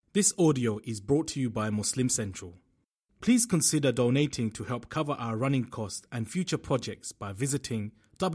This audio is brought to you by Muslim Central. Please consider donating to help cover our running costs and future projects by visiting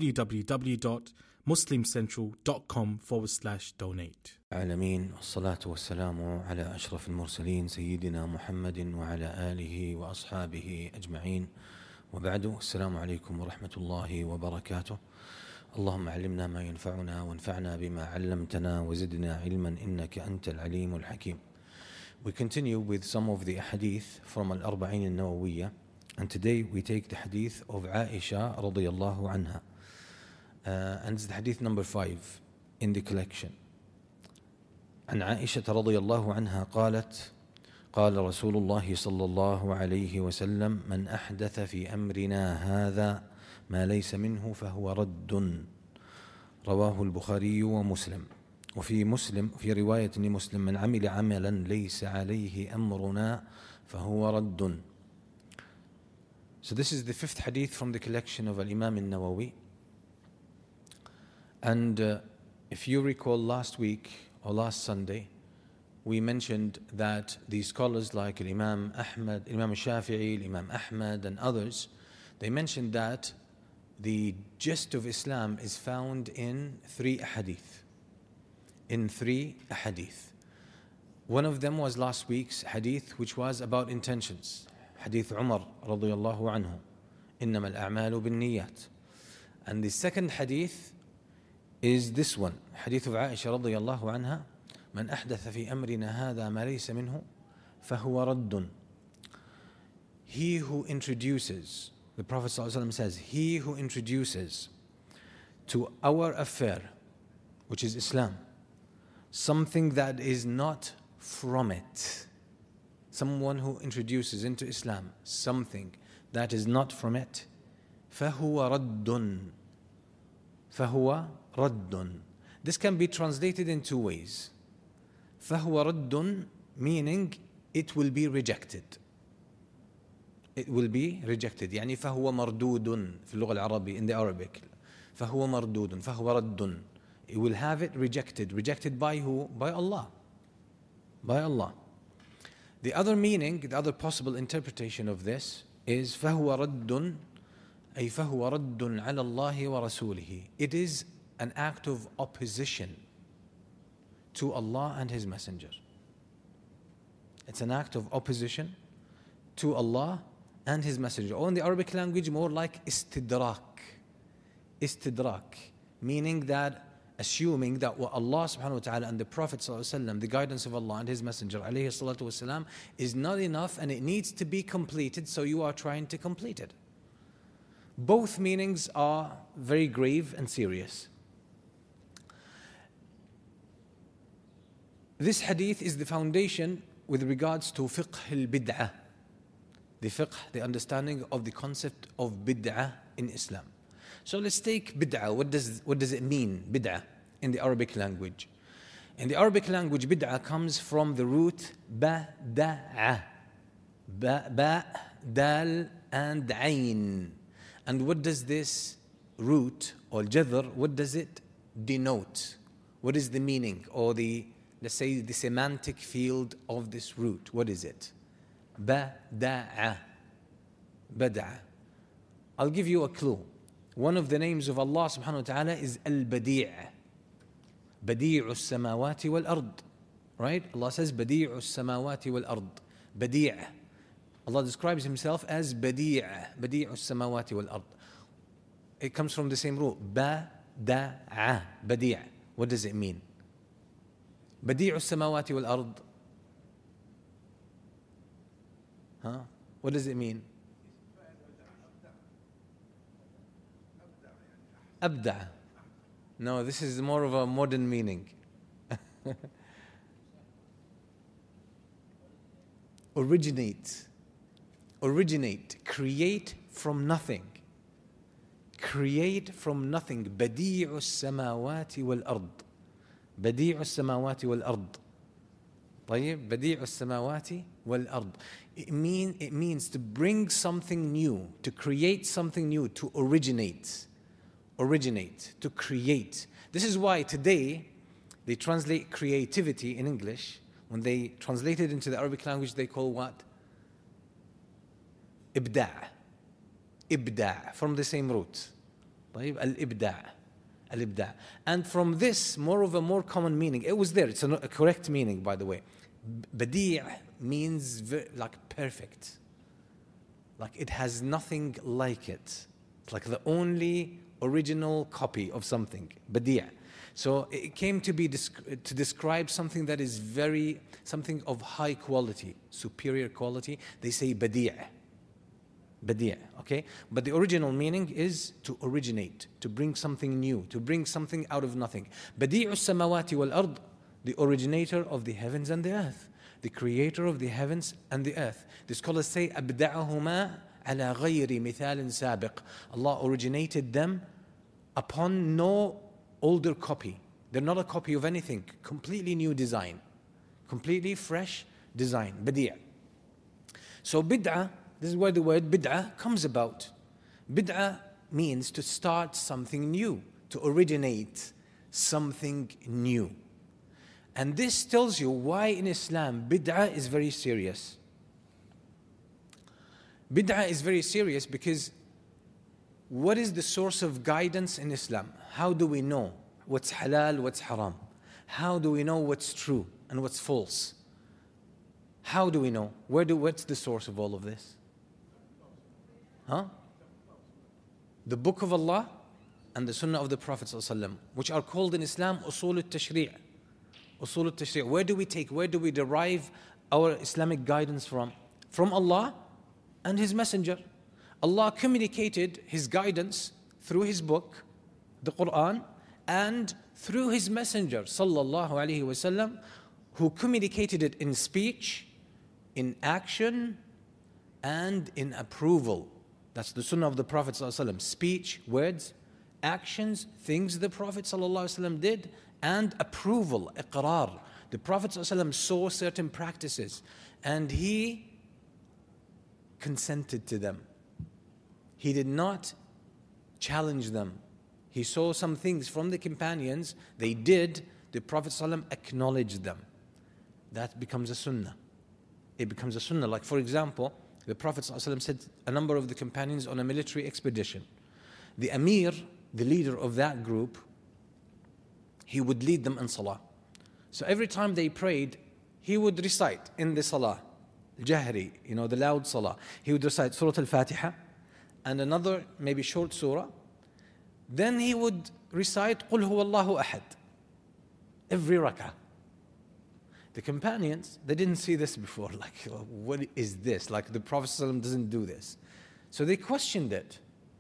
www.muslimcentral.com/donate. العالمين والصلاة والسلام على أشرف المرسلين سيدنا محمد وعلى آله وأصحابه أجمعين وبعد. السلام عليكم ورحمة الله وبركاته. اللهم علمنا ما ينفعنا وانفعنا بما علمتنا وزدنا علما إنك أنت العليم الحكيم. We continue with some of the hadith from Al-Arba'in Al-Nawawiyya, and today we take the hadith of Aisha radiyallahu anha, and it's the hadith number 5 in the collection. عن عائشة رضي الله عنها قالت قال رسول الله صلى الله عليه وسلم من أحدث في أمرنا هذا ما ليس منه فهو رد. رواه البخاري ومسلم. وفي مسلم في رواية مسلم من عمل عملا ليس عليه أمرنا فهو رد. So this is the 5th hadith from the collection of Al-Imam Al-Nawawi. And if you recall last week or last Sunday, we mentioned that the scholars like Imam Ahmad, Imam Shafi'i, Imam Ahmad and others, they mentioned that the gist of Islam is found in 3 hadith. In 3 hadith. One of them was last week's hadith, which was about intentions. Hadith Umar radiyallahu anhu. إنما الأعمال بالنيات. And the second hadith is this one. Hadith of Aisha radiyallahu anha. من أحدث في أمرنا هذا ما ليس منه فهو رد. He who introduces, the Prophet ﷺ says, he who introduces to our affair, which is Islam, something that is not from it. Someone who introduces into Islam something that is not from it, فهو رد. فهو رد. This can be translated in 2 ways. فهو رد meaning it will be rejected. It will be rejected. يعني فهو مردود في اللغة العربية, in the Arabic. فهو مردود. فهو رد. It will have it rejected. Rejected by who? By Allah. By Allah. The other meaning, the other possible interpretation of this is فهو رد أي فهو رد على الله ورسوله. It is an act of opposition to Allah and His Messenger. It's an act of opposition to Allah and His Messenger. Or in the Arabic language, more like istidrak. Istidrak, meaning that assuming that what Allah subhanahu wa ta'ala and the Prophet sallallahu alaihi wasallam, the guidance of Allah and His Messenger alayhi salatu wasalam, is not enough and it needs to be completed, so you are trying to complete it. Both meanings are very grave and serious. This hadith is the foundation with regards to fiqh al-bid'ah, the fiqh, the understanding of the concept of bid'ah in Islam. So let's take bid'ah. What does it mean, bid'ah, in the Arabic language? In the Arabic language, bid'ah comes from the root ba-da-a. Ba, dal, and ayn. And what does this root, or jadr, what does it denote? What is the meaning, or the, let's say, the semantic field of this root? What is it? Ba-da-a. Bada'a. I'll give you a clue. One of the names of Allah subhanahu wa ta'ala is Al-Badi'. Badi'u as-samawati wal-ard. Right? Allah says Badi'u as-samawati wal-ard. Badi'. Allah describes Himself as Badi'. Badi'u as-samawati wal-ard. It comes from the same root. Ba-da'. Badi'. What does it mean? Badi'u as-samawati wal-ard. Huh? What does it mean? Abda. No, this is more of a modern meaning. Originate, create from nothing. Create from nothing. Badi'u as-samawati wal-ard. Badi'u as-samawati wal-ard. طيب, Badi'u as-samawati wal-ard. It means to bring something new, to create something new, to originate, to create. This is why today they translate creativity in English. When they translate it into the Arabic language, they call what? Ibda'. Ibda', from the same root. Al-ibda'. Al-ibda'. And from this, more common meaning, it was there, it's a correct meaning, by the way. Badi' means like perfect. Like it has nothing like it. It's like the only original copy of something. Badi'. So it came to be to describe something that is something of high quality, superior quality. They say badi'. Badi', okay? But the original meaning is to originate, to bring something new, to bring something out of nothing. Badi'u samawati wal ard, the originator of the heavens and the earth, the creator of the heavens and the earth. The scholars say, أبدعهما على غير مثال سابق. Allah originated them upon no older copy. They're not a copy of anything. Completely new design. Completely fresh design. Badi'. So bid'ah, this is where the word bid'ah comes about. Bid'ah means to start something new, to originate something new. And this tells you why in Islam bid'ah is very serious. Bid'ah is very serious because what is the source of guidance in Islam? How do we know what's halal, what's haram? How do we know what's true and what's false? How do we know? What's the source of all of this? The Book of Allah and the Sunnah of the Prophet ﷺ, which are called in Islam Usul al-Tashri'. Usul al-Tashri'. Where do we derive our Islamic guidance from? From Allah and His Messenger. Allah communicated His guidance through His book, the Quran, and through His Messenger, sallallahu alaihi wasallam, who communicated it in speech, in action, and in approval. That's the Sunnah of the Prophet sallallahu alaihi wasallam. Speech, words, actions, things the Prophet sallallahu alaihi wasallam did, and approval, iqrar. The Prophet sallallahu alaihi wasallam saw certain practices, and he consented to them. He did not challenge them. He saw some things from the companions, they did, the Prophet ﷺ acknowledged them. That becomes a sunnah. It becomes a sunnah. Like for example, the Prophet ﷺ said a number of the companions on a military expedition. The Amir, the leader of that group, he would lead them in salah. So every time they prayed, he would recite in the salah, Jahri, the loud salah. He would recite Surah Al-Fatiha and another maybe short surah. Then he would recite Qul huwallahu ahad every rak'ah. The companions, they didn't see this before. Like, what is this? Like the Prophet ﷺ doesn't do this. So they questioned it.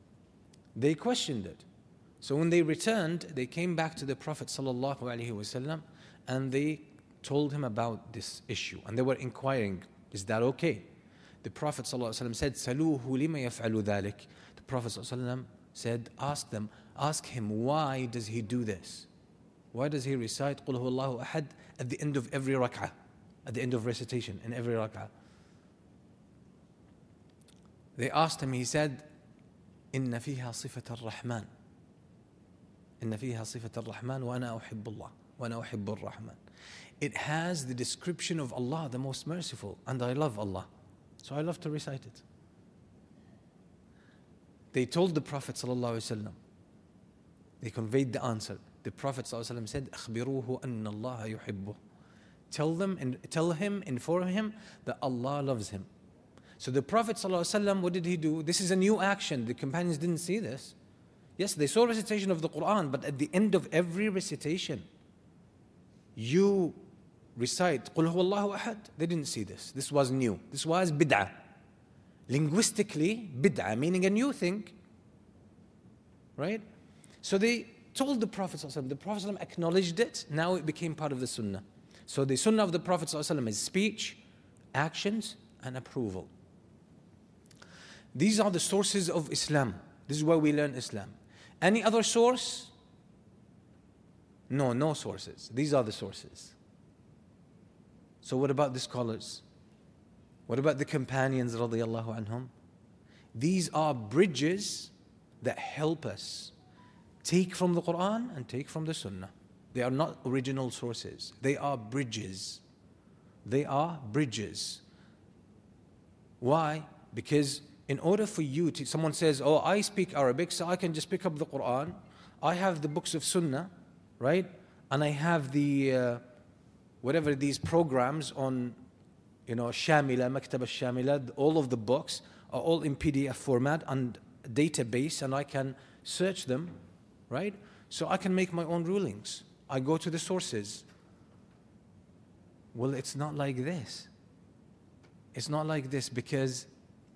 So when they returned, they came back to the Prophet ﷺ and they told him about this issue. And they were inquiring, is that okay? The Prophet ﷺ said, Saluhu lima yaf'alu dhalik. The Prophet ﷺ said, ask him, why does he do this? Why does he recite Qul huwallahu ahad at the end of every rak'ah, at the end of recitation in every rak'ah? They asked him, he said, Inna fiha sifat al-Rahman. Inna fiha sifat al-Rahman wa ana uhibbullah wa ana uhibbu al-Rahman. It has the description of Allah, the most merciful, and I love Allah. So I love to recite it. They told the Prophet ﷺ, they conveyed the answer. The Prophet ﷺ said, أخبروه أن الله يحبه. Tell him, inform him that Allah loves him. So the Prophet ﷺ, what did he do? This is a new action. The companions didn't see this. Yes, they saw recitation of the Quran, but at the end of every recitation, you recite قُلْ هُوَ اللَّهُ أَحَدٌ. They didn't see this. This was new. This was bid'ah. Linguistically, bid'ah, meaning a new thing. Right? So they told the Prophet ﷺ. The Prophet ﷺ acknowledged it. Now it became part of the sunnah. So the sunnah of the Prophet ﷺ is speech, actions, and approval. These are the sources of Islam. This is where we learn Islam. Any other source? No sources. These are the sources. So what about the scholars? What about the companions radiyallahu anhum? These are bridges that help us take from the Quran and take from the Sunnah. They are not original sources. They are bridges. They are bridges. Why? Because in order for you to, someone says, oh, I speak Arabic, so I can just pick up the Quran. I have the books of Sunnah, right? And I have the, whatever these programs on, Shamila, Maktab al-Shamila, all of the books are all in PDF format and database, and I can search them, right? So I can make my own rulings. I go to the sources. Well, it's not like this. It's not like this because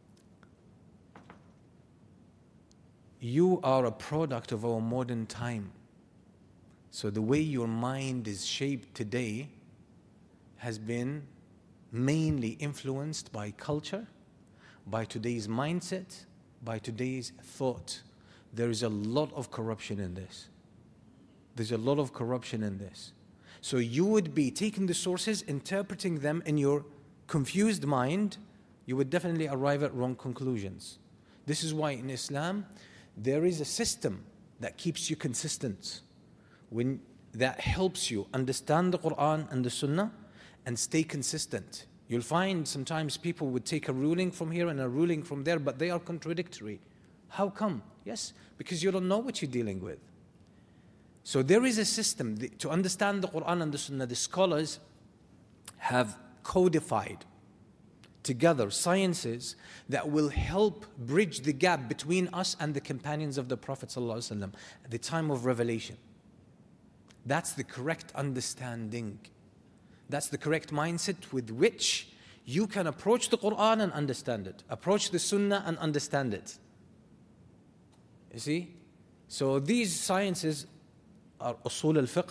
you are a product of our modern time. So the way your mind is shaped today has been mainly influenced by culture, by today's mindset, by today's thought. There is a lot of corruption in this. There's a lot of corruption in this. So you would be taking the sources, interpreting them in your confused mind, you would definitely arrive at wrong conclusions. This is why in Islam, there is a system that keeps you consistent, that helps you understand the Quran and the Sunnah and stay consistent. You'll find sometimes people would take a ruling from here and a ruling from there, but they are contradictory. How come? Yes, because you don't know what you're dealing with. So there is a system. To understand the Quran and the Sunnah, the scholars have codified together sciences that will help bridge the gap between us and the companions of the Prophet ﷺ at the time of revelation. That's the correct understanding. That's the correct mindset with which you can approach the Quran and understand it, approach the Sunnah and understand it. You see? So these sciences are usul al-fiqh,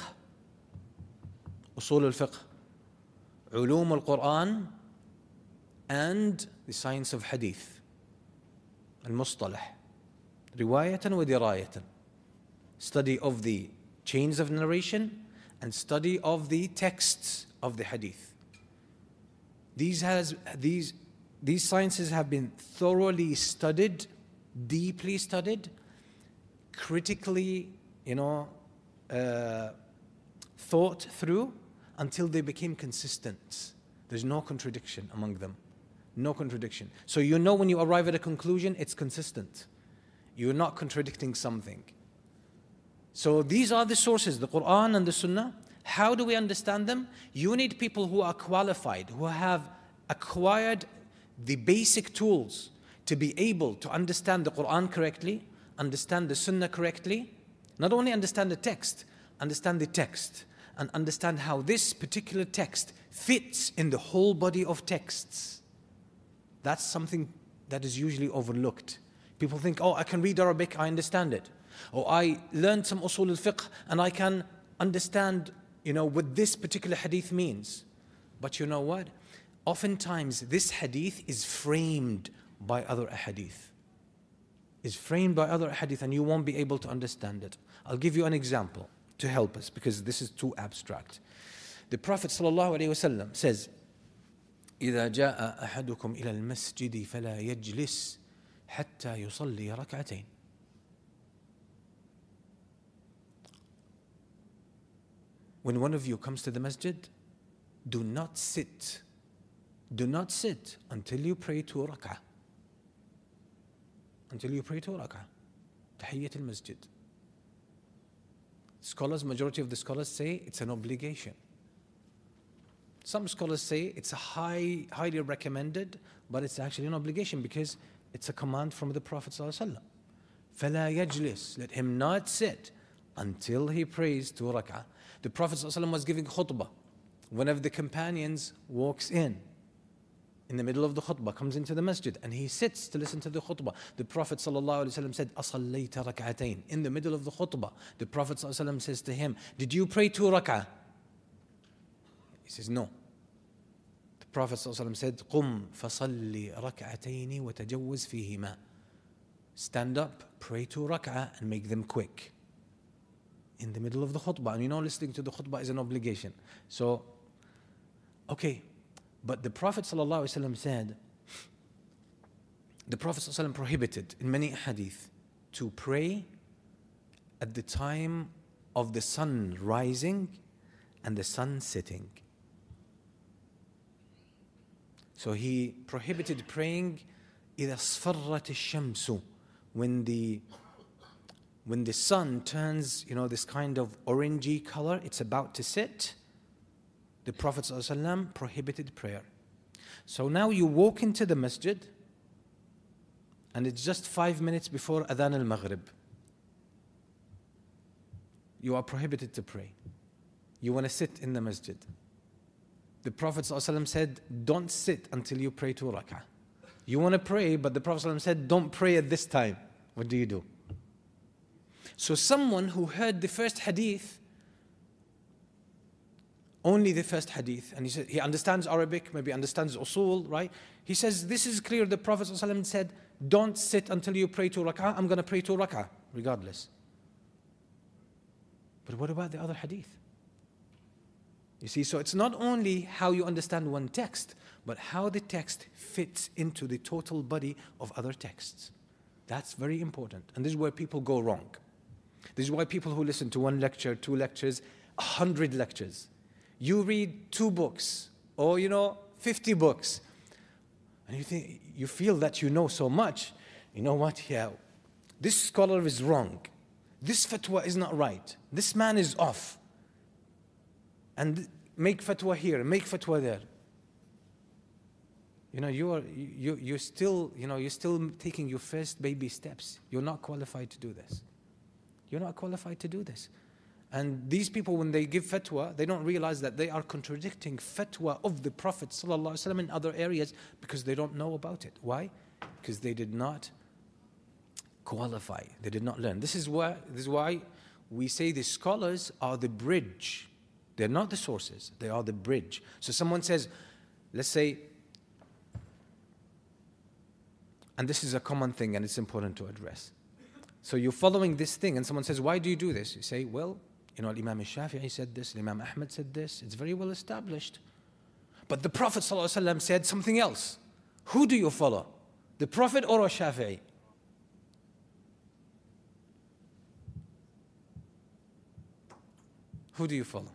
ulum al-Quran, and the science of hadith, al-mustalah, riwayatan wa dirayatan, study of the chains of narration and study of the texts of the hadith. These sciences have been thoroughly studied, deeply studied, critically, thought through until they became consistent. There's no contradiction among them. No contradiction. So when you arrive at a conclusion, it's consistent. You're not contradicting something. So these are the sources, the Quran and the Sunnah. How do we understand them? You need people who are qualified, who have acquired the basic tools to be able to understand the Quran correctly, understand the Sunnah correctly, not only understand the text, understand the text, and understand how this particular text fits in the whole body of texts. That's something that is usually overlooked. People think, oh, I can read Arabic, I understand it. Or I learned some usul al-fiqh and I can understand, what this particular hadith means. But you know what? Oftentimes this hadith is framed by other hadith. Is framed by other hadith and you won't be able to understand it. I'll give you an example to help us because this is too abstract. The Prophet ﷺ says, إذا جاء أحدكم إلى المسجد فلا يجلس حتى يصلي ركعتين. When one of you comes to the masjid, do not sit. Do not sit until you pray 2 rak'ah. Until you pray 2 rak'ah. Tahiyyat al-masjid. Majority of the scholars say it's an obligation. Some scholars say it's highly recommended, but it's actually an obligation because it's a command from the Prophet ﷺ. فَلَا يَجْلِسْ. Let him not sit until he prays 2 rak'ah. The Prophet ﷺ was giving khutbah. One of the companions walks in the middle of the khutbah, comes into the masjid, and he sits to listen to the khutbah. The Prophet ﷺ said, أَصَلَّيْتَ رَكْعَتَيْن. In the middle of the khutbah, the Prophet ﷺ says to him, did you pray 2 rak'ah? He says, no. The Prophet ﷺ said, قُمْ فَصَلِّ رَكْعَتَيْنِ وَتَجَوِّزْ فِيهِمَا. Stand up, pray 2 rak'ah, and make them quick. In the middle of the khutbah. And listening to the khutbah is an obligation. So, okay. But the Prophet ﷺ said, the Prophet ﷺ prohibited in many hadith to pray at the time of the sun rising and the sun setting. So he prohibited praying إِذَا اصْفَرَّتِ الشَّمْسُ, when the sun turns, this kind of orangey color, it's about to set. The Prophet ﷺ prohibited prayer. So now you walk into the masjid and it's just 5 minutes before Adhan al-Maghrib. You are prohibited to pray. You want to sit in the masjid. The Prophet ﷺ said, don't sit until you pray 2 rak'ah. You want to pray, but the Prophet ﷺ said, don't pray at this time. What do? So someone who heard the first hadith, only the first hadith, and he said he understands Arabic, maybe understands usul, right? He says, this is clear. The Prophet ﷺ said, don't sit until you pray 2 rak'ah. I'm going to pray 2 rak'ah, regardless. But what about the other hadith? You see, so it's not only how you understand one text, but how the text fits into the total body of other texts. That's very important. And this is where people go wrong. This is why people who listen to 1 lecture, 2 lectures, 100 lectures, you read 2 books or 50 books, and you feel that you know so much. You know what? Yeah, this scholar is wrong. This fatwa is not right. This man is off. And make fatwa here, make fatwa there. You're still taking your first baby steps. You're not qualified to do this. You're not qualified to do this. And these people, when they give fatwa, they don't realize that they are contradicting fatwa of the Prophet ﷺ in other areas because they don't know about it. Why? Because they did not qualify. They did not learn. This is why we say the scholars are the bridge. They're not the sources. They are the bridge. So someone says, let's say, and this is a common thing and it's important to address. So you're following this thing and someone says, why do you do this? You say, well, Imam al-Shafi'i said this, Imam Ahmad said this. It's very well established. But the Prophet ﷺ said something else. Who do you follow? The Prophet or al-Shafi'i? Who do you follow?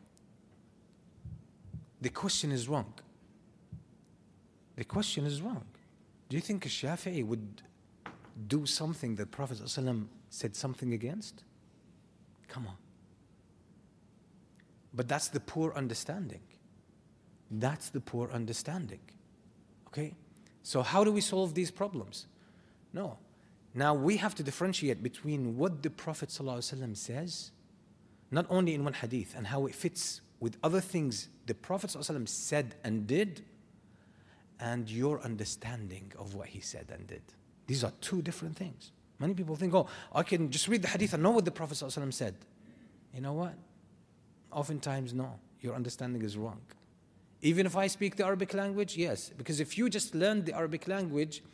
The question is wrong. The question is wrong. Do you think al-Shafi'i would do something that Prophet ﷺ said something against? Come on. But that's the poor understanding. That's the poor understanding. Okay? So how do we solve these problems? No. Now we have to differentiate between what the Prophet ﷺ says, not only in one hadith, and how it fits with other things the Prophet ﷺ said and did, and your understanding of what he said and did. These are 2 different things. Many people think, I can just read the hadith and know what the Prophet ﷺ said. You know what? Oftentimes, no. Your understanding is wrong. Even if I speak the Arabic language, yes. Because if you just learn the Arabic language,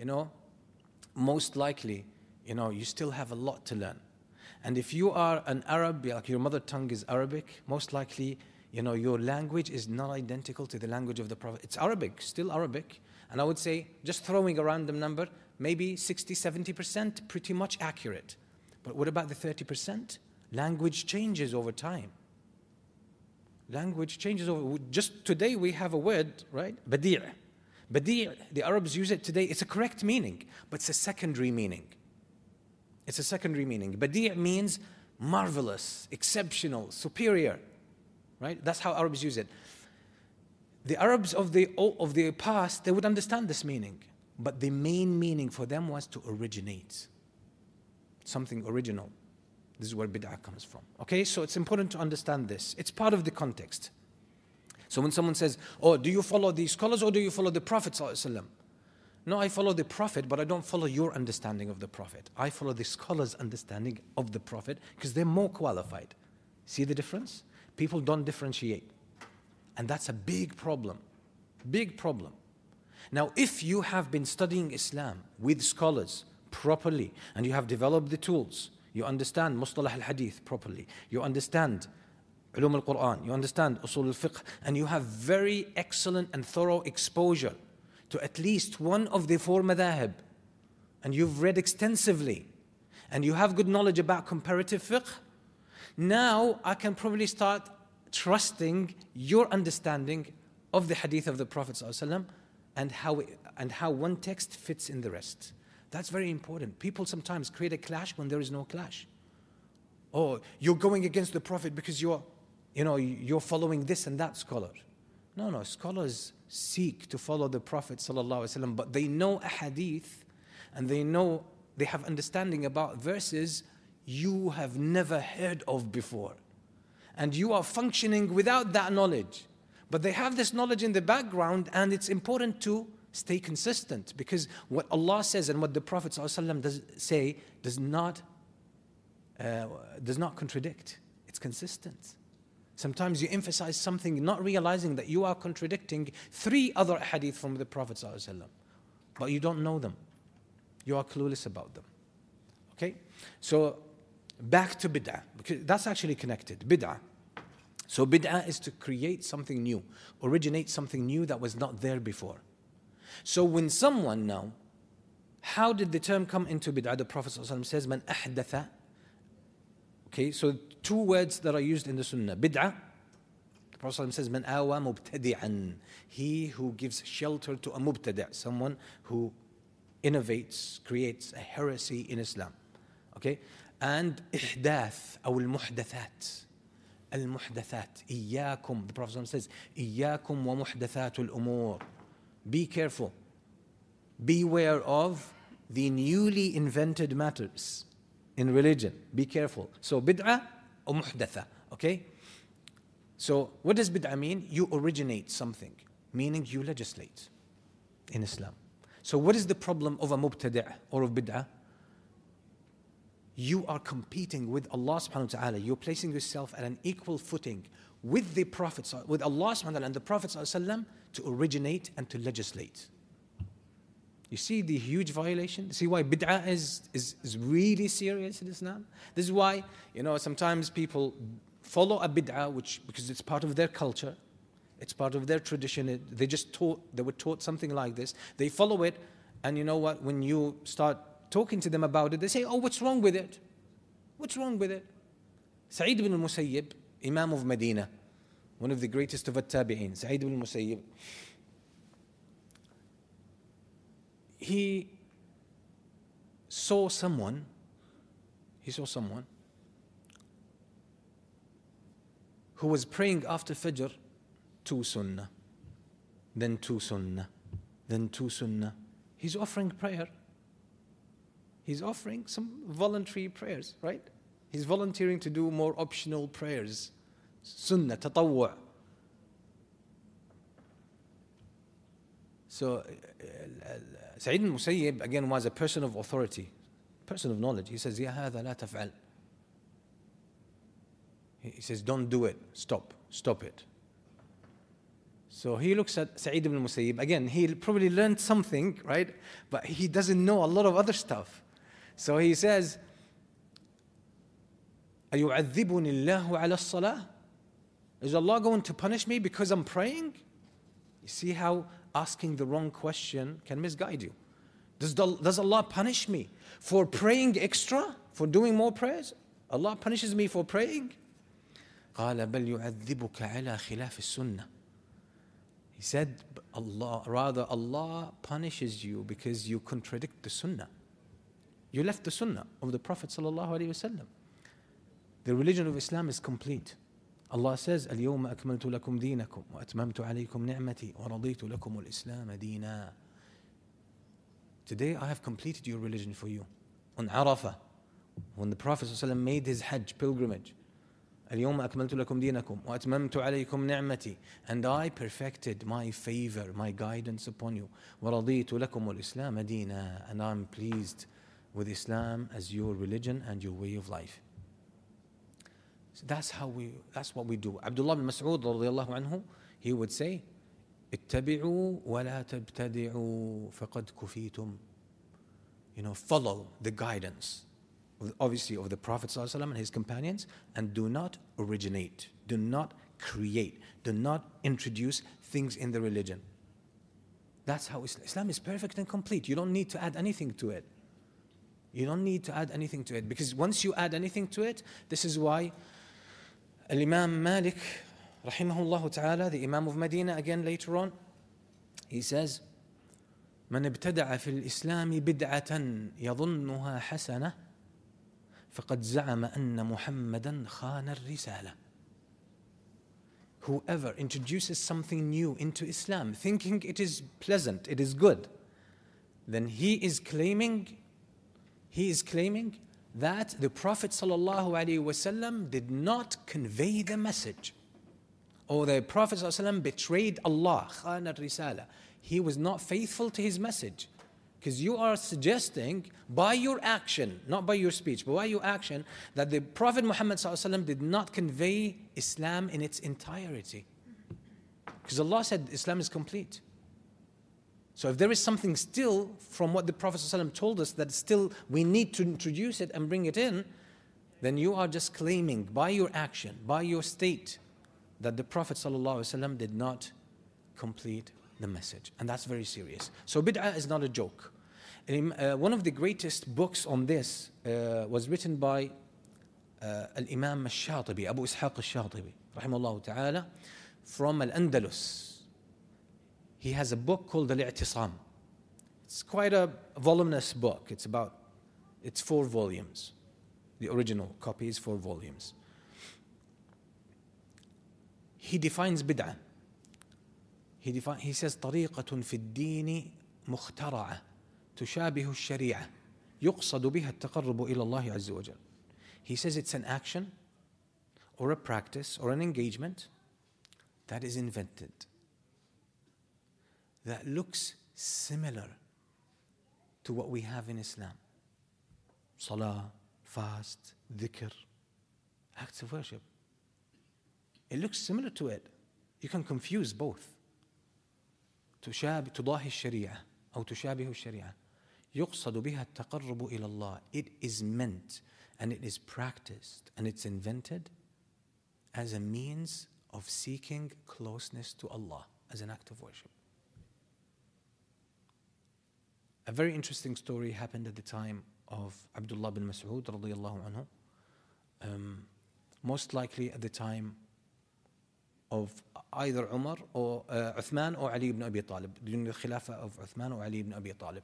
most likely, you still have a lot to learn. And if you are an Arab, like your mother tongue is Arabic, most likely, your language is not identical to the language of the Prophet. It's Arabic, still Arabic. And I would say, just throwing a random number, maybe 60, 70%, pretty much accurate. But what about the 30%? Language changes over time. Language changes over. Just today we have a word, right? Badi'. Badi', the Arabs use it today. It's a correct meaning, but it's a secondary meaning. It's a secondary meaning. Badi' means marvelous, exceptional, superior, right? That's how Arabs use it. The Arabs of the past, they would understand this meaning, but the main meaning for them was to originate. Something original. This is where bid'ah comes from. Okay, so it's important to understand this. It's part of the context. So when someone says, do you follow these scholars or do you follow the Prophet ﷺ? No, I follow the Prophet, but I don't follow your understanding of the Prophet. I follow the scholars' understanding of the Prophet because they're more qualified. See the difference? People don't differentiate. And that's a big problem. Big problem. Now, if you have been studying Islam with scholars properly and you have developed the tools, you understand Mustalah al-Hadith properly, you understand Ulum al-Quran, you understand Usul al-Fiqh, and you have very excellent and thorough exposure to at least one of the 4 madhahib, and you've read extensively, and you have good knowledge about comparative fiqh, now I can probably start trusting your understanding of the hadith of the Prophet ﷺ and how one text fits in the rest. That's very important. People sometimes create a clash when there is no clash. Oh, you're going against the Prophet because you're following this and that scholar. No, scholars seek to follow the Prophet ﷺ, but they know a hadith and they have understanding about verses you have never heard of before. And you are functioning without that knowledge. But they have this knowledge in the background, and it's important to stay consistent, because what Allah says and what the Prophet ﷺ does say does not contradict. It's consistent. Sometimes you emphasize something not realizing that you are contradicting 3 other hadith from the Prophet ﷺ, but you don't know them. You are clueless about them. Okay? So back to bid'ah, because that's actually connected. Bid'ah. So bid'ah is to create something new, originate something new that was not there before. So when someone now, how did the term come into bid'ah? The Prophet ﷺ says, man ahdatha. Okay, so 2 words that are used in the Sunnah. Bid'ah, the Prophet ﷺ says, man awa mubtadi'an. He who gives shelter to a mubtadi', someone who innovates, creates a heresy in Islam. Okay, and ihdath, or al-muhdathat. Al-muhdathat. Iyyakum, the Prophet ﷺ says, Iyyakum wa muhdathatul umur. Be careful. Beware of the newly invented matters in religion. Be careful. So bid'ah or muhdatha. Okay? So what does bid'ah mean? You originate something, meaning you legislate in Islam. So what is the problem of a mubtadi' or of bid'ah? You are competing with Allah subhanahu wa ta'ala. You're placing yourself at an equal footing with the Prophet, with Allah subhanahu wa ta'ala and the Prophet sallallahu to originate and to legislate. You see the huge violation? See why bid'ah is really serious in Islam? This is why, sometimes people follow a bid'ah because it's part of their culture, it's part of their tradition. They were taught something like this. They follow it, and you know what? When you start talking to them about it, they say, oh, what's wrong with it? What's wrong with it? Sa'id ibn al-Musayyib, Imam of Medina, one of the greatest of at-tabi'in, Sa'id ibn al-Musayyib, he saw someone who was praying after Fajr 2 sunnah, then 2 sunnah, then 2 sunnah. He's offering prayer. He's offering some voluntary prayers, right? He's volunteering to do more optional prayers. Sunnah, tatawwu'. So, Sa'id al-Musayyib, again, was a person of authority, person of knowledge. He says, Ya hadha la taf'al. He says, don't do it. Stop it. So he looks at Sa'id ibn al-Musayyib. Again, he probably learned something, right? But he doesn't know a lot of other stuff. So he says, أَيُعَذِّبُنِ اللَّهُ عَلَى الصَّلَاةِ? Is Allah going to punish me because I'm praying? You see how asking the wrong question can misguide you. Does Allah punish me for praying extra? For doing more prayers? Allah punishes me for praying? قَالَ بَلْ يُعَذِّبُكَ عَلَى خِلَافِ السُّنَّةِ. He said, Allah punishes you because you contradict the sunnah. You left the sunnah of the Prophet ﷺ. The religion of Islam is complete. Allah says, اليوم أكملت لكم دينكم وأتممت عليكم نعمتي ورضيت لكم الإسلام دينا. Today I have completed your religion for you. On Arafah, when the Prophet ﷺ made his Hajj pilgrimage, اليوم أكملت لكم دينكم وأتممت عليكم نعمتي, and I perfected my favor, my guidance upon you. ورضيت لكم الإسلام دينا, and I'm pleased with Islam as your religion and your way of life. So that's what we do. Abdullah bin Mas'ud radiyallahu anhu, he would say, اتبعوا ولا تبتدعوا فقد كفيتم. Follow the guidance, obviously, of the Prophet ﷺ and his companions, and do not originate, do not create, do not introduce things in the religion. That's how Islam is perfect and complete. You don't need to add anything to it. You don't need to add anything to it, because once you add anything to it, this is why Al-Imam Malik, rahimahullah ta'ala, the Imam of Medina, again later on, he says, من ابتدع في الإسلام بدعة يظنها حسنة فقد زعم أن محمدا خان الرسالة. Whoever introduces something new into Islam, thinking it is pleasant, it is good, then he is claiming that the Prophet ﷺ did not convey the message, or the Prophet ﷺ betrayed Allah, khana al-risala. He was not faithful to his message. Because you are suggesting by your action, not by your speech, but by your action, that the Prophet Muhammad ﷺ did not convey Islam in its entirety. Because Allah said Islam is complete. So if there is something still from what the Prophet ﷺ told us that still we need to introduce it and bring it in, then you are just claiming by your action, by your state, that the Prophet ﷺ did not complete the message. And that's very serious. So bid'ah is not a joke. One of the greatest books on this was written by Al-Imam Al-Shatibi, Abu Ishaq Al-Shatibi, rahimahullah ta'ala, from Al-Andalus. He has a book called Al-I'tisam. It's quite a voluminous book. It's 4 volumes. The original copy is 4 volumes. He defines bid'ah. He says طريقة في الدين مخترعة تشابه الشريعة يقصد بها التقرب إلى الله عز وجل. He says it's an action or a practice or an engagement that is invented, that looks similar to what we have in Islam. Salah, fast, dhikr, acts of worship. It looks similar to it. You can confuse both. تضاهي الشريعة أو تشابه الشريعة يقصد بها التقرب إلى الله. It is meant and it is practiced and it's invented as a means of seeking closeness to Allah, as an act of worship. A very interesting story happened at the time of Abdullah bin Mas'ud radiyallahu anhu. Most likely at the time of either Umar or Uthman or Ali ibn Abi Talib, during the Khilafah of Uthman or Ali ibn Abi Talib.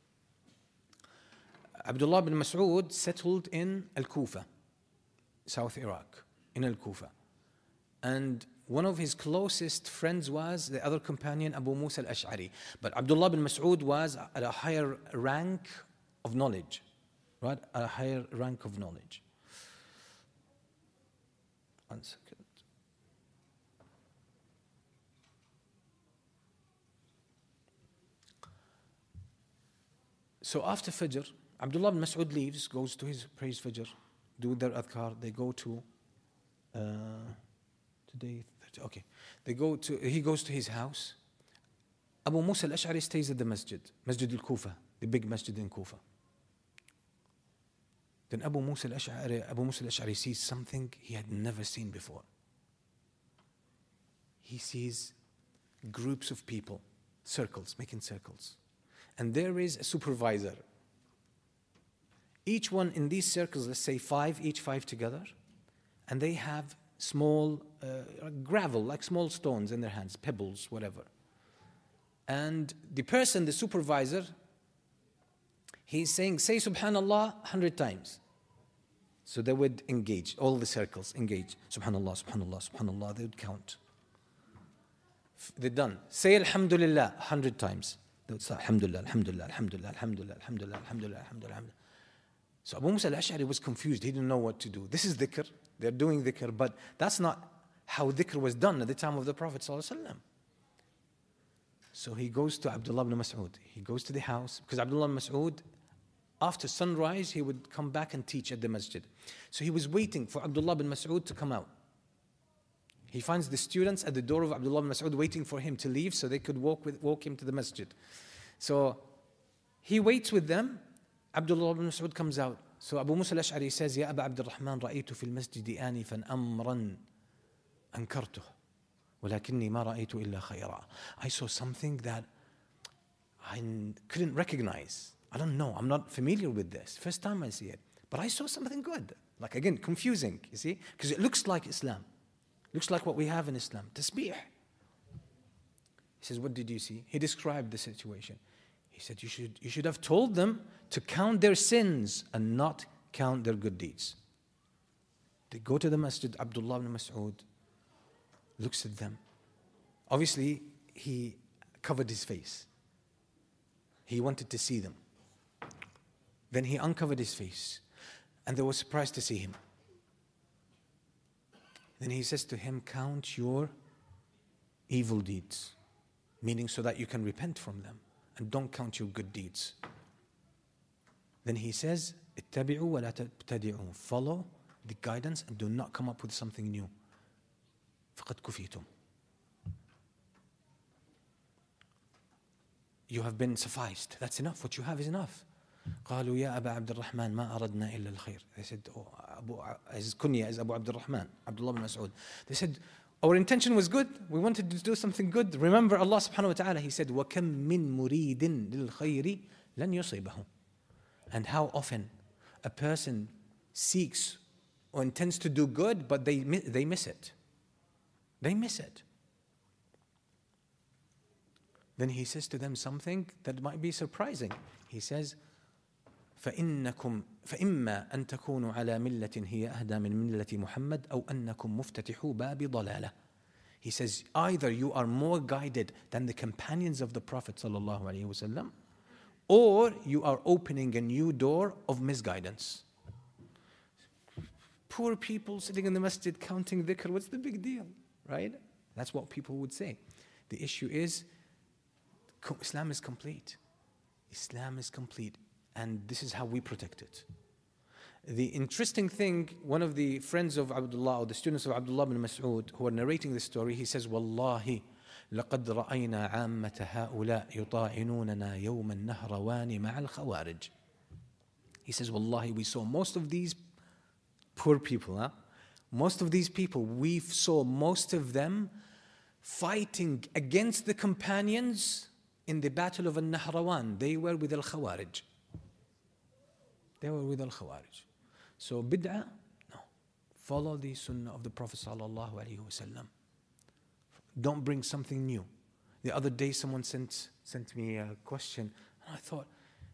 Abdullah bin Mas'ud settled in Al-Kufa, South Iraq, in Al-Kufa. And one of his closest friends was the other companion, Abu Musa al-Ash'ari. But Abdullah bin Mas'ud was at a higher rank of knowledge, right? A higher rank of knowledge. One second. So after Fajr, Abdullah bin Mas'ud leaves, goes to his praise Fajr, do their adhkar. They go to he goes to his house. Abu Musa al-Ash'ari stays at the masjid, Masjid al-Kufa, the big masjid in Kufa. Then Abu Musa al-Ash'ari sees something he had never seen before. He sees groups of people, circles, making circles. And there is a supervisor. Each one in these circles, let's say 5, each 5 together, and they have small gravel, like small stones in their hands, pebbles, whatever. And the person, the supervisor, he's saying, say Subhanallah 100 times. So they would engage, all the circles engage. Subhanallah, Subhanallah, Subhanallah, they would count. They're done. Say Alhamdulillah 100 times. They would start, Alhamdulillah, Alhamdulillah, Alhamdulillah, Alhamdulillah, Alhamdulillah, Alhamdulillah, Alhamdulillah. So Abu Musa al-Ash'ari was confused. He didn't know what to do. This is dhikr. They're doing dhikr, but that's not how dhikr was done at the time of the Prophet ﷺ. So he goes to Abdullah ibn Mas'ud. He goes to the house, because Abdullah ibn Mas'ud, after sunrise, he would come back and teach at the masjid. So he was waiting for Abdullah ibn Mas'ud to come out. He finds the students at the door of Abdullah ibn Mas'ud waiting for him to leave so they could walk him to the masjid. So he waits with them. Abdullah ibn Mas'ud comes out. So Abu Musa al-Ash'ari says, Ya Aba Abdul Rahman, رأيت في المسجد آنفا أمرا أنكرته ولكني ما رأيت إلا خيرا. I saw something that I couldn't recognize. I don't know. I'm not familiar with this. First time I see it. But I saw something good. Like again, confusing, you see? Because it looks like Islam. Looks like what we have in Islam. Tasbih. He says, what did you see? He described the situation. He said, you should have told them to count their sins and not count their good deeds. They go to the masjid, Abdullah ibn Mas'ud looks at them. Obviously, he covered his face. He wanted to see them. Then he uncovered his face, and they were surprised to see him. Then he says to him, count your evil deeds, meaning so that you can repent from them, and don't count your good deeds. Then he says, اتبعوا ولا تبتدعوا. Follow the guidance and do not come up with something new. فقد كفيتم. You have been sufficed. That's enough. What you have is enough. قالوا يا أبا عبد الرحمن ما أردنا إلا الخير. They said, his kunya is Abu Abdul Rahman, Abdullah bin Mas'ud. They said, our intention was good. We wanted to do something good. Remember Allah subhanahu wa ta'ala, He said, وَكَم مِّن مُرِيدٍ لِلْخَيْرِ لَنْ يُصِيبَهُ. And how often a person seeks or intends to do good, but they miss it. They miss it. Then he says to them something that might be surprising. He says, فإما أن تكونوا على ملة هي أهدى من ملة محمد أو أنكم مفتتحوا باب ضلالة. He says, either you are more guided than the companions of the Prophet sallallahu alaihi wasallam, or you are opening a new door of misguidance. Poor people sitting in the masjid counting dhikr, what's the big deal, right? That's what people would say. The issue is, Islam is complete. Islam is complete. And this is how we protect it. The interesting thing, one of the friends of Abdullah, or the students of Abdullah bin Mas'ud, who are narrating this story, he says, Wallahi, لَقَدْ رَأَيْنَا عَامَّةَ هَؤُلَاء يُطَاعِنُونَنَا يَوْمَ النَّهْرَوَانِ مَعَ الْخَوَارِجِ. He says, Wallahi, we saw most of these poor people, most of these people, we saw most of them fighting against the companions in the battle of Al-Nahrawan. They were with Al-Khawarij. They were with Al-Khawarij. So bid'ah, no. Follow the sunnah of the Prophet sallallahu alaihi wasallam. Don't bring something new. The other day someone sent me a question, and I thought,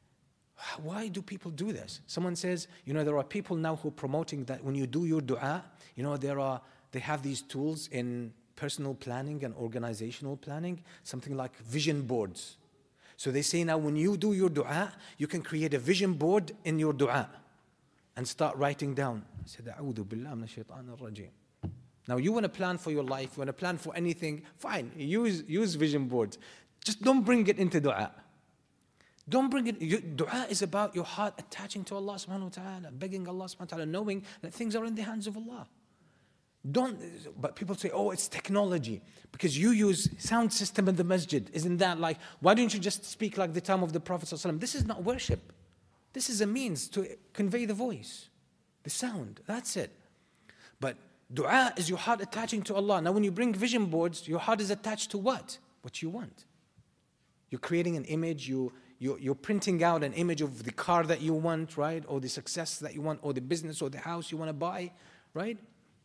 why do people do this? Someone says, there are people now who are promoting that when you do your dua, they have these tools in personal planning and organizational planning, something like vision boards. So they say now when you do your dua, you can create a vision board in your dua and start writing down. I said, A'udhu billah min ash-shaytan ar-rajim. Now you want to plan for your life, you want to plan for anything, fine, use vision boards. Just don't bring it into dua. Don't bring it. Dua is about your heart attaching to Allah subhanahu wa ta'ala, begging Allah subhanahu wa ta'ala, knowing that things are in the hands of Allah. But people say, it's technology. Because you use sound system in the masjid. Isn't that like, why don't you just speak like the time of the Prophet sallallahu alaihi wasallam? This is not worship. This is a means to convey the voice, the sound. That's it. But dua is your heart attaching to Allah. Now when you bring vision boards, your heart is attached to what? What you want. You're creating an image, you're printing out an image of the car that you want, right? Or the success that you want, or the business or the house you want to buy, right?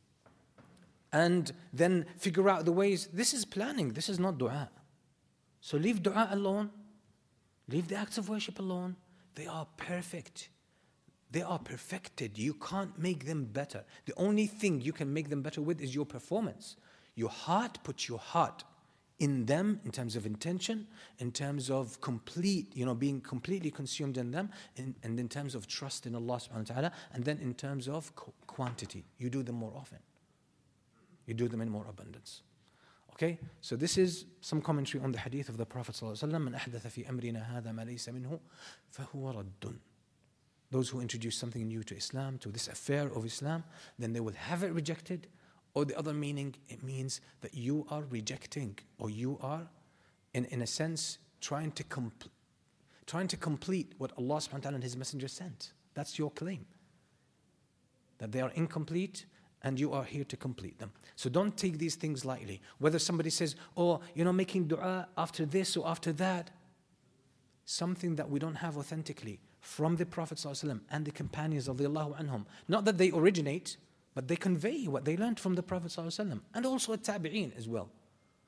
And then figure out the ways. This is planning, this is not dua. So leave dua alone. Leave the acts of worship alone. They are perfect. They are perfected. You can't make them better. The only thing you can make them better with is your performance. Your heart, put your heart in them in terms of intention, in terms of being completely consumed in them, and in terms of trust in Allah subhanahu wa ta'ala, and then in terms of quantity. You do them more often. You do them in more abundance. Okay? So this is some commentary on the hadith of the Prophet sallallahu alaihi wasallam. مَنْ أَحْدَثَ فِي أَمْرِنَا هَذَا مَا لَيْسَ مِنْهُ فَهُوَ رَدٌّ. Those who introduce something new to Islam, to this affair of Islam, then they will have it rejected. Or the other meaning, it means that you are rejecting, or you are, in a sense, trying to complete what Allah subhanahu wa ta'ala and His Messenger sent. That's your claim. That they are incomplete, and you are here to complete them. So don't take these things lightly. Whether somebody says, making dua after this or after that, something that we don't have authentically from the Prophet ﷺ and the companions of Allahu anhum. Not that they originate, but they convey what they learned from the Prophet ﷺ, and also at tabi'een as well.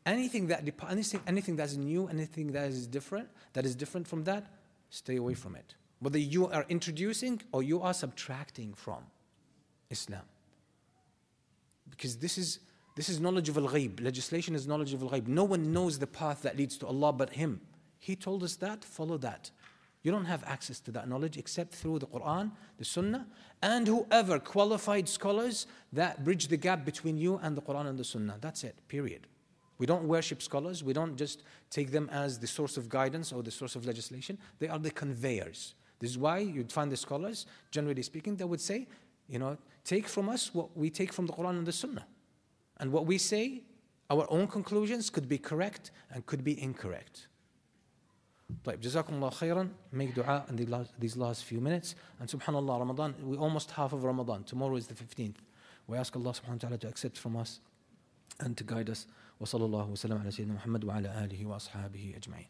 Anything that's new, anything that is different from that, stay away from it. Whether you are introducing or you are subtracting from Islam. Because this is knowledge of al-ghaib. Legislation is knowledge of al-ghaib. No one knows the path that leads to Allah but Him. He told us that, follow that. You don't have access to that knowledge except through the Quran, the Sunnah, and whoever qualified scholars that bridge the gap between you and the Quran and the Sunnah. That's it, period. We don't worship scholars. We don't just take them as the source of guidance or the source of legislation. They are the conveyors. This is why you'd find the scholars, generally speaking, they would say, take from us what we take from the Quran and the Sunnah. And what we say, our own conclusions could be correct and could be incorrect. طيب, Jazakumullah khairan. Make dua in these last few minutes. And subhanallah, Ramadan, we're almost half of Ramadan. Tomorrow is the 15th. We ask Allah subhanahu wa ta'ala to accept from us and to guide us. Wa sallallahu wa sallam ala Sayyidina Muhammad wa ala alihi wa ashabihi ajma'in.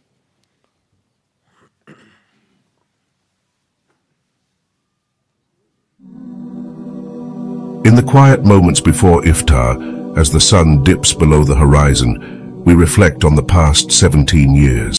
In the quiet moments before iftar, as the sun dips below the horizon, we reflect on the past 17 years.